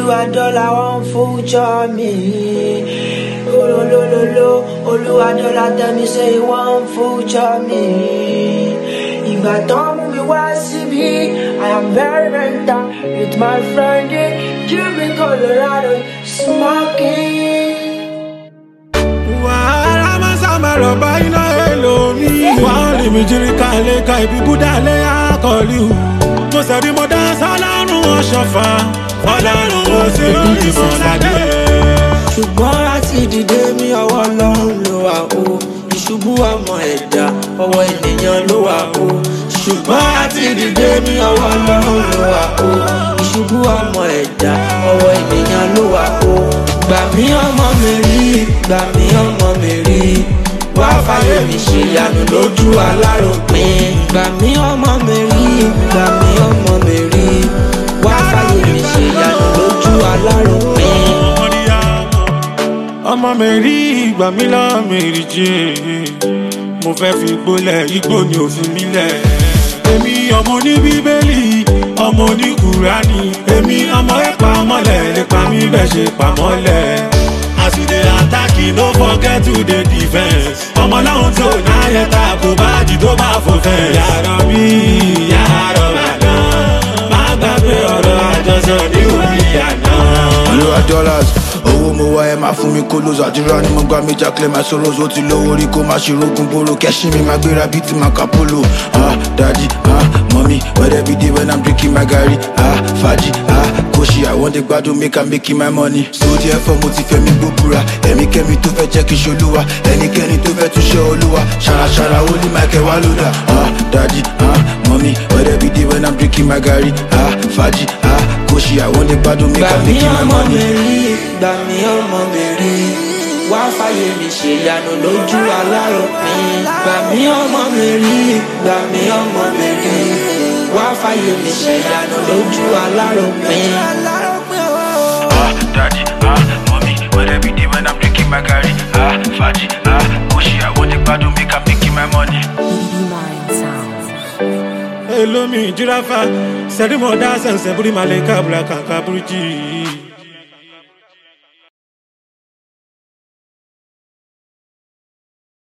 Oluwadola won't future me. Oluwadola tell me say he won't future me. Ìgbà tán mú mi wá síbí, I am very mental with my friend in Cuba, Colorado, smoking. Wàhálà máa sábà rọ̀bà iná èlò mi. Wọ́n lè mi jírí ká lè ka ibi búdà lé àkọlù. Mo sẹ̀bi mo dá sọ́lọ́run ọ̀ṣọ́fà. Ọlọ́run ò sí lórí ìmọ̀ládé. Ṣùgbọ́n láti dìde mi ọwọ́ Ọlọ́run ló wà o. Ìṣubú ọmọ ẹ̀dá ọwọ́ ènìyàn ló wà o. Ṣùgbọ́n láti dìde mi ọwọ́ Ọlọ́run ló wà o. Ìṣubú ọmọ ẹ̀dá ọwọ́ ènìyàn ló wà o. Gbà mí ọmọ mi rí, gbà mí ọmọ mi rí. Wá fàyè mi ṣe ìyanu lójú aláròpin. Gbà mí ọmọ mi rí, gbà mí ọmọ mi rí. Wá fàyè mi ṣe ìyanu lójú aláròpin. Ọmọ mi rí ìgbà mi lọ́ọ́ mi rí jẹ́. Mo fẹ́ fi gbólẹ̀ igbó ni òfin mi lẹ̀. Èmi ọmọ ní bíbélì, ọmọ ní kùránì. Èmi ọmọ ẹ̀pà mọ́lẹ̀ lè pa mí bẹ́ẹ̀ ṣe pa mọ́lẹ̀. As you dey attack, no forget to dey defense. Ọmọ láwọn tó náyẹ ta kò bá jì tó bá fò fẹ́. Yàrá mi, yàrá màdá. Má gbàgbé ọ̀rọ̀ àjọsọ ní orí àná. Oluwadola owó mo wá ẹ máa fún mi kó lóso àdúrà ni mo gbà mí jákèlè máa sọ̀rọ̀ ó ti lówó rí kó má ṣe rógun boro kẹ́sìn mi máa gbéra bíi ti máa kápólò. Daddy, mommy, where every day when I'm drinking my garri. Fàájì, kóṣì, I want the gbádùn make I'm making my money. So therefore mo ti fẹ́ mi gbóbura ẹ̀mí kẹ́mi tó fẹ́ jẹ́ kí n ṣolúwa ẹnikẹ́ni tó fẹ́ tún ṣe olúwa ṣàràṣàrà ó ní Michael wá lódà. Daddy, mommy, where every day when I'm drinking my garri. Fàájì, kóṣì, I want the gbádùn make I'm making my money. Gbà mí ọmọ mi rí, wá fàyè mi ṣe ìyanu lójú aláròpin. Gbà mí ọmọ mi rí, gbà mí ọmọ mi rí, wá fàyè mi ṣe ìyanu lójú aláròpin. Daddy, mommy, where every day when I'm drinking my garri. Fàájì, kóṣì, I want the gbádùn make I'm making my money. Elomi jirafa, sẹ́rí mọ̀ dá sẹ̀nsẹ̀ búrí màlẹ́ká bùrà kàkà búrújì.